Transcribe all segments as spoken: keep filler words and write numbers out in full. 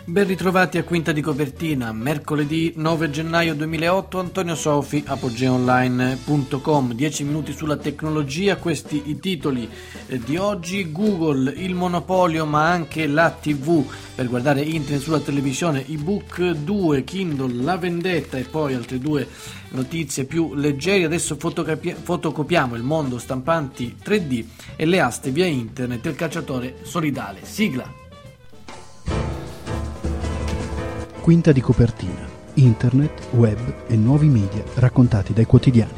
Ben ritrovati a Quinta di Copertina, mercoledì nove gennaio duemilaotto, Antonio Sofi, apogeaonline punto com. dieci minuti sulla tecnologia, questi i titoli di oggi. Google, il monopolio ma anche la tivù per guardare internet sulla televisione, ebook due, Kindle, la vendetta e poi altre due notizie più leggere. Adesso fotocopi- fotocopiamo il mondo, stampanti tre D e le aste via internet, il calciatore solidale. Sigla. Quinta di Copertina, internet, web e nuovi media raccontati dai quotidiani.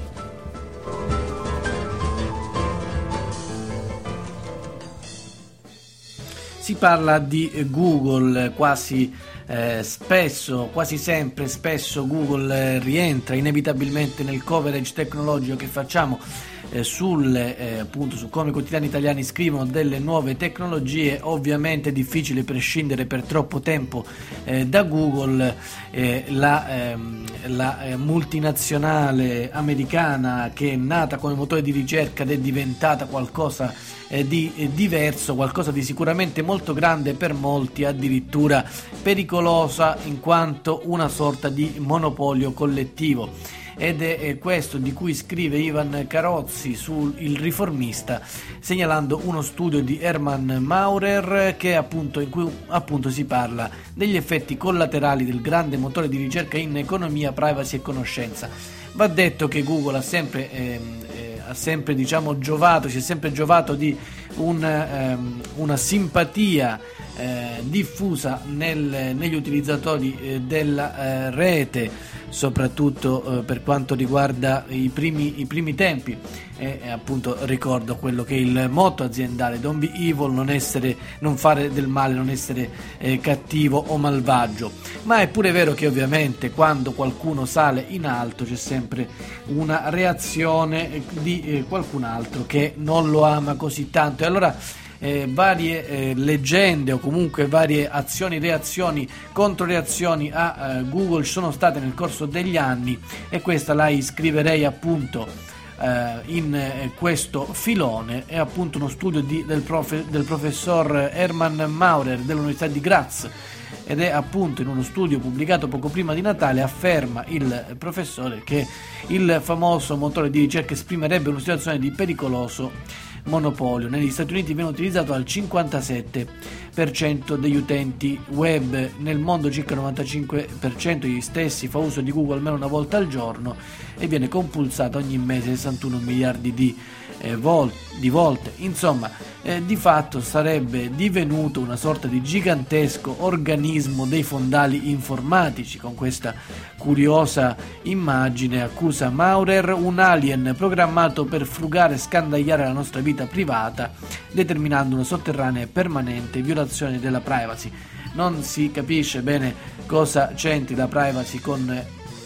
Si parla di Google quasi eh, spesso, quasi sempre spesso Google eh, rientra inevitabilmente nel coverage tecnologico che facciamo eh, sul, eh, appunto, su come i quotidiani italiani scrivono delle nuove tecnologie. Ovviamente è difficile prescindere per troppo tempo eh, da Google, eh, la, ehm, la eh, multinazionale americana che è nata come motore di ricerca ed è diventata qualcosa eh, di eh, diverso, qualcosa di sicuramente molto grande, per molti addirittura pericolosa in quanto una sorta di monopolio collettivo. Ed è questo di cui scrive Ivan Carozzi su Il Riformista, segnalando uno studio di Hermann Maurer che appunto, in cui appunto si parla degli effetti collaterali del grande motore di ricerca in economia, privacy e conoscenza. Va detto che Google ha sempre, eh, eh, ha sempre diciamo giovato, si è sempre giovato di un, ehm, una simpatia eh, diffusa nel, negli utilizzatori eh, della eh, rete, soprattutto eh, per quanto riguarda i primi, i primi tempi. E eh, appunto ricordo quello che è il motto aziendale: don't be evil, non essere, non fare del male, non essere eh, cattivo o malvagio. Ma è pure vero che ovviamente quando qualcuno sale in alto c'è sempre una reazione di eh, qualcun altro che non lo ama così tanto, e allora Eh, varie eh, leggende o comunque varie azioni, reazioni, controreazioni a eh, Google sono state nel corso degli anni, e questa la iscriverei appunto eh, in eh, questo filone. È appunto uno studio di, del, profe, del professor Hermann Maurer dell'Università di Graz, ed è appunto in uno studio pubblicato poco prima di Natale. Afferma il professore che il famoso motore di ricerca esprimerebbe una situazione di pericoloso monopolio. Negli Stati Uniti viene utilizzato dal cinquantasette per cento degli utenti web, nel mondo circa il novantacinque per cento degli stessi fa uso di Google almeno una volta al giorno e viene compulsato ogni mese sessantuno miliardi di, eh, vol- di volte. Insomma, eh, di fatto sarebbe divenuto una sorta di gigantesco organismo dei fondali informatici. Con questa curiosa immagine, accusa Maurer, un alien programmato per frugare e scandagliare la nostra vita privata, determinando una sotterranea e permanente violazione della privacy. Non si capisce bene cosa c'entri la privacy con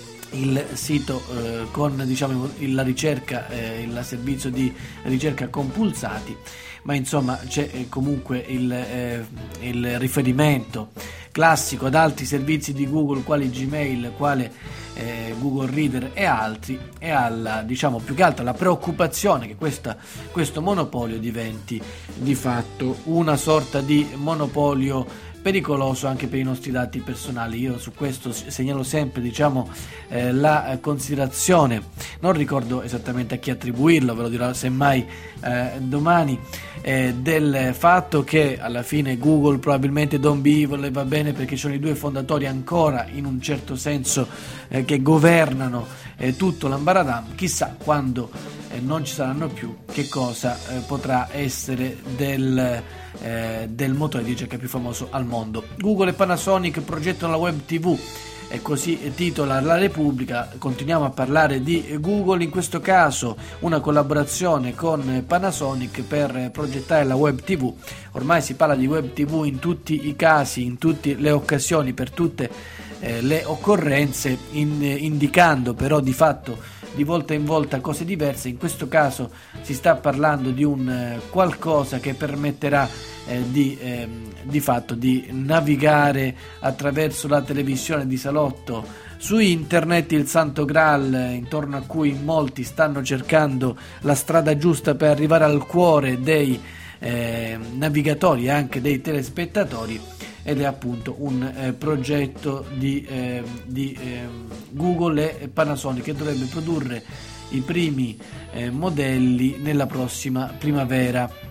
il sito, eh, con diciamo la ricerca, eh, il servizio di ricerca compulsati, ma insomma c'è eh, comunque il, eh, il riferimento classico ad altri servizi di Google quali Gmail, quale eh, Google Reader e altri, e alla, diciamo più che altro alla preoccupazione che questa, questo monopolio diventi di fatto una sorta di monopolio pericoloso anche per i nostri dati personali. Io su questo segnalo sempre diciamo eh, la considerazione, non ricordo esattamente a chi attribuirlo, ve lo dirò semmai eh, domani, eh, del fatto che alla fine Google probabilmente don't be evil e va bene perché ci sono i due fondatori ancora in un certo senso eh, che governano eh, tutto l'ambaradam. Chissà quando eh, non ci saranno più che cosa eh, potrà essere del Eh, del motore di ricerca più famoso al mondo. Google e Panasonic progettano la web tivù, e così titola La Repubblica. Continuiamo a parlare di Google, in questo caso una collaborazione con Panasonic per progettare la web tivù. Ormai si parla di web tivù in tutti i casi, in tutte le occasioni, per tutte eh, le occorrenze, in, indicando però di fatto di volta in volta cose diverse. In questo caso si sta parlando di un eh, qualcosa che permetterà eh, di, eh, di fatto di navigare attraverso la televisione di salotto su internet, il santo graal intorno a cui molti stanno cercando la strada giusta per arrivare al cuore dei eh, navigatori e anche dei telespettatori. ed è appunto un eh, progetto di, eh, di eh, Google e Panasonic, che dovrebbe produrre i primi eh, modelli nella prossima primavera.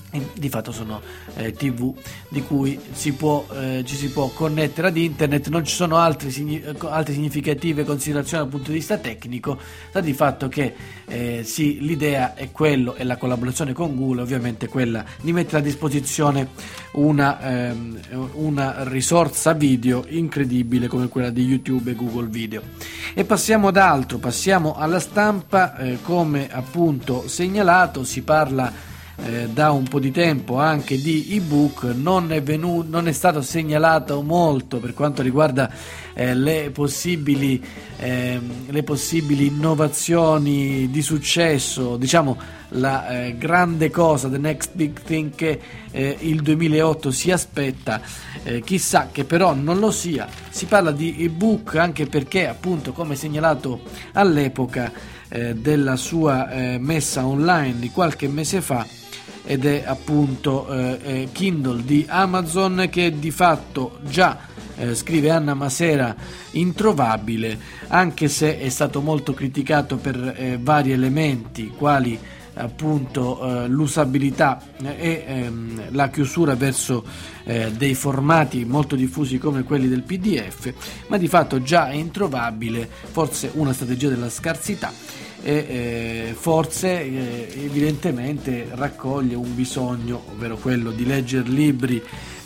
Di fatto sono eh, tivù di cui si può, eh, ci si può connettere ad internet. Non ci sono altri, signi- altre significative considerazioni dal punto di vista tecnico, sta di fatto che eh, sì, l'idea è quello, e la collaborazione con Google ovviamente quella di mettere a disposizione una, ehm, una risorsa video incredibile come quella di YouTube e Google Video. E passiamo ad altro, passiamo alla stampa. Eh, come appunto segnalato, si parla Eh, da un po' di tempo anche di ebook. Non è, venuto, non è stato segnalato molto per quanto riguarda eh, le possibili eh, le possibili innovazioni di successo, diciamo la eh, grande cosa, the next big thing che eh, il duemilaotto si aspetta. Eh, chissà che però non lo sia. Si parla di ebook anche perché, appunto, come segnalato all'epoca eh, della sua eh, messa online di qualche mese fa, ed è appunto eh, Kindle di Amazon, che di fatto già, eh, scrive Anna Masera, introvabile, anche se è stato molto criticato per eh, vari elementi, quali appunto eh, l'usabilità e ehm, la chiusura verso eh, dei formati molto diffusi come quelli del P D F, ma di fatto già è introvabile, forse una strategia della scarsità. E eh, forse eh, evidentemente raccoglie un bisogno, ovvero quello di leggere libri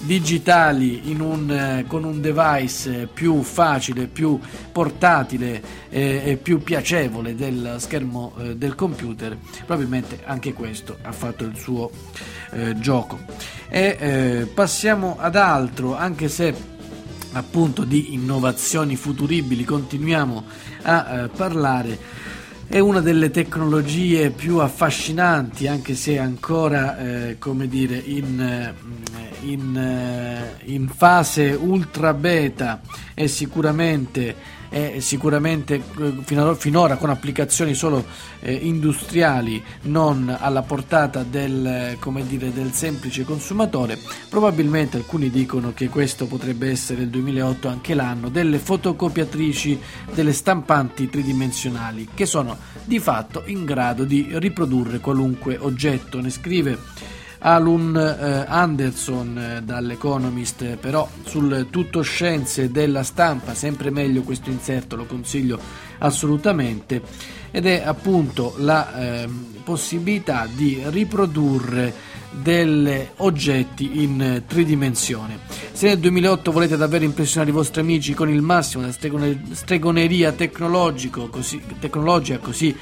digitali in un, eh, con un device più facile, più portatile eh, e più piacevole del schermo eh, del computer. Probabilmente anche questo ha fatto il suo eh, gioco. E eh, passiamo ad altro, anche se appunto di innovazioni futuribili continuiamo a eh, parlare. È una delle tecnologie più affascinanti, anche se ancora eh, come dire in, in, in fase ultra beta, e sicuramente è sicuramente finora, finora con applicazioni solo eh, industriali, non alla portata del, come dire, del semplice consumatore. Probabilmente alcuni dicono che questo potrebbe essere il duemilaotto anche l'anno delle fotocopiatrici, delle stampanti tridimensionali, che sono di fatto in grado di riprodurre qualunque oggetto. Ne scrive Alun eh, Anderson eh, dall'Economist, però sul Tutto Scienze della Stampa, sempre meglio questo inserto, lo consiglio assolutamente, ed è appunto la eh, possibilità di riprodurre degli oggetti in tridimensione. Se nel duemilaotto volete davvero impressionare i vostri amici con il massimo della stregoneria tecnologico, così, tecnologica così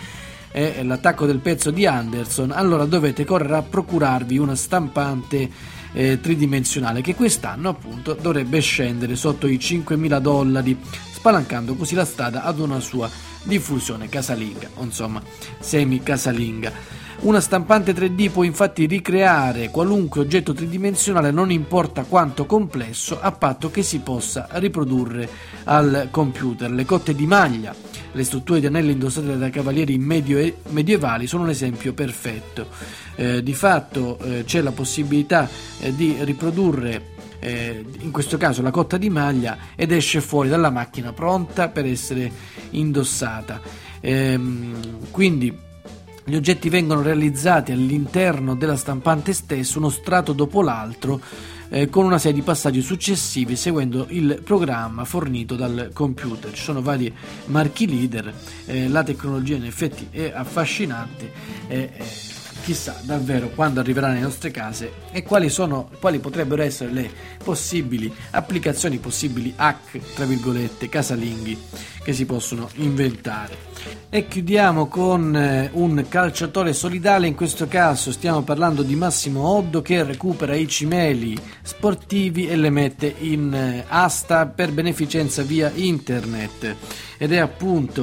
è l'attacco del pezzo di Anderson, allora dovete correre a procurarvi una stampante eh, tridimensionale, che quest'anno appunto dovrebbe scendere sotto i cinquemila dollari, spalancando così la strada ad una sua diffusione casalinga, o insomma semi casalinga. Una stampante tre D può infatti ricreare qualunque oggetto tridimensionale, non importa quanto complesso, a patto che si possa riprodurre al computer. Le cotte di maglia, le strutture di anelli indossate da cavalieri medio- medievali sono un esempio perfetto. Eh, di fatto eh, c'è la possibilità eh, di riprodurre eh, in questo caso la cotta di maglia, ed esce fuori dalla macchina pronta per essere indossata. Ehm, quindi gli oggetti vengono realizzati all'interno della stampante stessa, uno strato dopo l'altro, eh, con una serie di passaggi successivi seguendo il programma fornito dal computer. Ci sono vari marchi leader, eh, la tecnologia in effetti è affascinante, e eh, chissà davvero quando arriverà nelle nostre case e quali sono, quali potrebbero essere le possibili applicazioni, possibili hack, tra virgolette, casalinghi che si possono inventare. E chiudiamo con eh, un calciatore solidale. In questo caso stiamo parlando di Massimo Oddo, che recupera i cimeli sportivi e le mette in eh, asta per beneficenza via internet, ed è appunto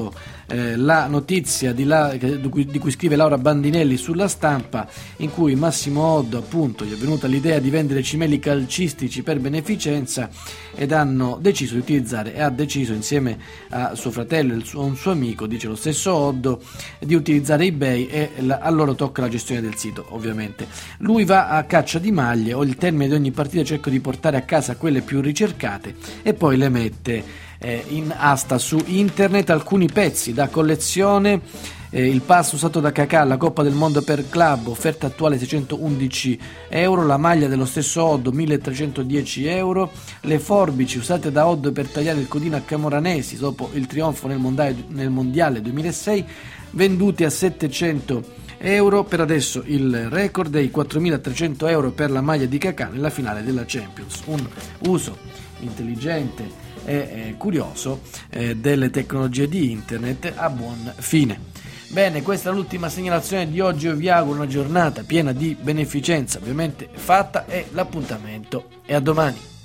eh, la notizia di, la, di, cui, di cui scrive Laura Bandinelli sulla Stampa, in cui Massimo Oddo appunto gli è venuta l'idea di vendere cimeli calcistici per beneficenza ed hanno deciso di utilizzare e ha deciso insieme a suo fratello e un suo amico, dice lo stesso Oddo, di utilizzare eBay e la, a loro tocca la gestione del sito ovviamente. Lui va a caccia di maglie, o il termine di ogni partita cerco di portare a casa quelle più ricercate e poi le mette eh, in asta su internet. Alcuni pezzi da collezione, eh, il pass usato da Kakà alla Coppa del Mondo per club, offerta attuale seicentoundici euro, la maglia dello stesso Oddo milletrecentodieci euro, le forbici usate da Oddo per tagliare il codino a Camoranesi dopo il trionfo nel mondiale, nel mondiale duemilasei, venduti a settecento euro. Per adesso il record è i quattromilatrecento euro per la maglia di Kakà nella finale della Champions. Un uso intelligente e eh, curioso eh, delle tecnologie di internet a buon fine. Bene, questa è l'ultima segnalazione di oggi. Io vi auguro una giornata piena di beneficenza ovviamente fatta e l'appuntamento è a domani.